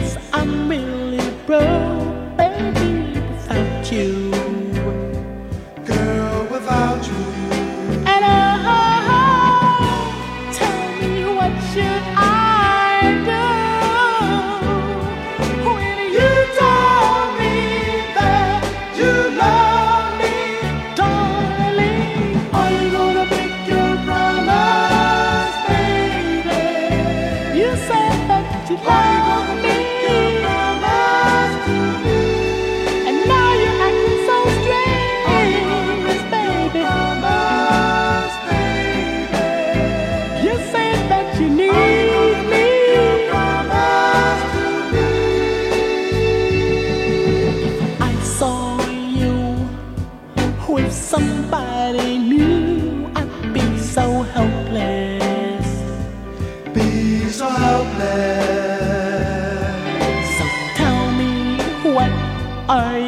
'cause I'm really broke, baby, without you. Girl, without you. And tell me what should I do when you Told me that you love me. darling, Are you gonna make your promise, baby? you said that you Are you love gonna me, make your promise to me? and now you're acting so Are you gonna strange, make baby. your promise, baby? You said that you Are you need gonna me. make your promise to me? I saw you with somebody new, I'd be so helpless. Be so helpless. So tell me, what are